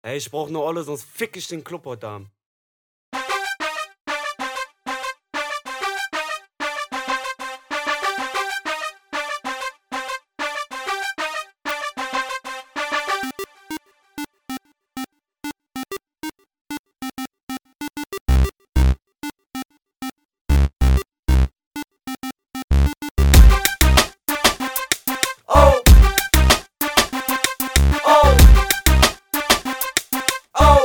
Ey, ich brauch 'ne Olle, sonst fick ich den Club heute Abend. Oh! Oh! Oh!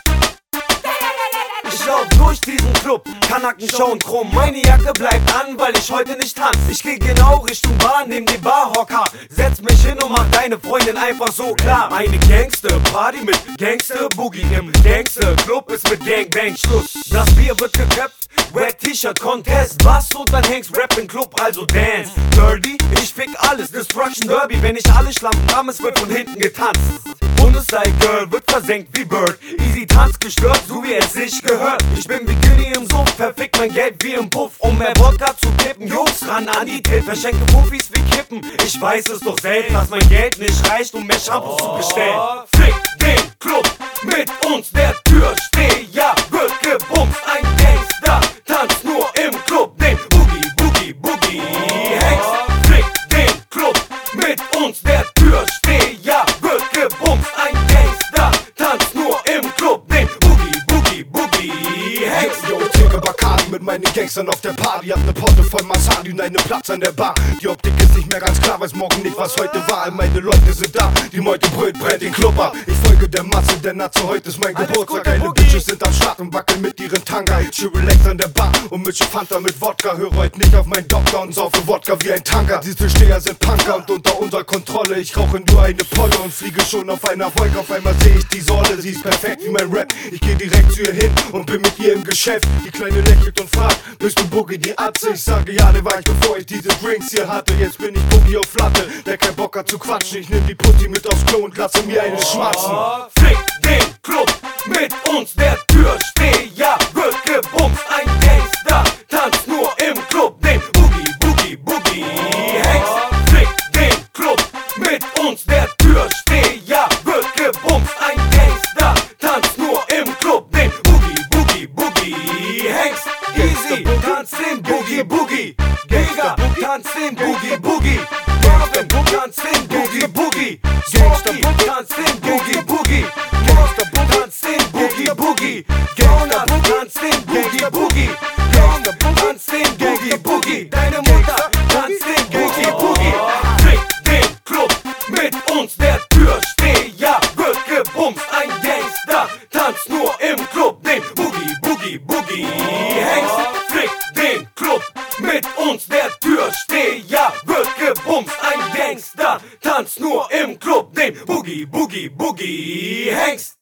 Ich lauf durch diesen Club, Kanaken schauen krumm. Meine Jacke bleibt an, weil ich heute nicht tanz. Ich geh genau Richtung Bar, nehm den Barhocker, setz mich hin und mach deine Freundin einfach so klar. Eine Gangster-Party mit Gangster-Boogie. Im Gangster-Club ist mit Gangbang Schluss. Das Bier wird geköpft, Red T-Shirt Contest. Was und dann hängst Rap im Club, also Dance. Dirty, ich fick alles, Destruction Derby. Wenn ich alle Schlampen ramm, es wird von hinten getanzt. Bundesstyle Girl wird versenkt wie Bird. Easy Tanz gestört, so wie es sich gehört. Ich bin wie Günni im Suff, verfick mein Geld wie im Puff. Um mehr Wodka zu kippen, Jungs ran an die Tipp. Verschenke Puffis wie Kippen. Ich weiß es doch selbst, dass mein Geld nicht reicht, um mehr Shampoo zu bestellen. Fick den Club mit uns, der Türsteher wird gebumst. Ein Gangster tanzt nur im Club, den Boogie, Boogie, Boogie Hengst. Fick den Club mit uns, der Türsteher wird gebumst. Ein Gangster tanzt nur im Club, den Boogie, Boogie, Boogie Hengst. Yo, trinke Bacardi mit meinen Gangstern auf der Party. Hab ne Porte voll Masadi und einen Platz an der Bar. Die Optik ist nicht mehr ganz klar, weiß morgen nicht, was heute war. Meine Leute sind da, die Meute brüllt, brennt den Club ab. Ich folge der Masse, der Natze, heute ist mein Geburtstag. Geile Bitches sind am Start und wackeln mit ihren Tanga. Ich chill relax an der Bar und mische Fanta mit Wodka. Höre heute nicht auf meinen Doktor und saufe Wodka wie ein Tanker. Diese Steher sind Punker und unter unserer Kontrolle. Ich rauche nur eine Polle und fliege schon auf einer Wolke. Auf einmal sehe ich die Säule, sie ist perfekt wie mein Rap. Ich geh direkt zu ihr hin und bin mit ihr im Geschäft. Die Kleine lächelt und fragt, bist du Boogie die Atze? Ich sage, ja, der war ich, bevor ich diese Drinks hier hatte. Jetzt bin ich Boogie auf Latte, der kein Bock hat zu quatschen. Ich nehm die Putti mit aufs Klo und lasse mir eine schmatzen. Fick den Club mit uns, der Türsteher wird gebumst. Ein Gangster tanzt nur im Club, den Boogie, Boogie, Boogie Hengst. Fick den Club mit uns, der Türsteher wird gebumst. Ein Gangster tanzt nur im Club, den Boogie, Boogie, Boogie Hengst. Easy, tanz den Boogie, Boogie. Digga, tanz den Boogie, Boogie. Marvin, tanz den Boogie, Boogie. Smokey, tanz den Boogie, Boogie. Gangster, tanz den Boogie, Boogie. Gangster, tanz den Boogie, Boogie. Gangster, tanz den Boogie, Boogie. Deine Mutter tanzt den Boogie, Boogie. Fick den Club mit uns, der Türsteher wird gebumst. Ein Gangster tanzt nur im Club, den Boogie, Boogie, Boogie Hengst. Fick den Club mit uns, der Türsteher wird gebumst. Ein Gangster tanzt nur im Club, den Boogie, Boogie, Boogie Hengst.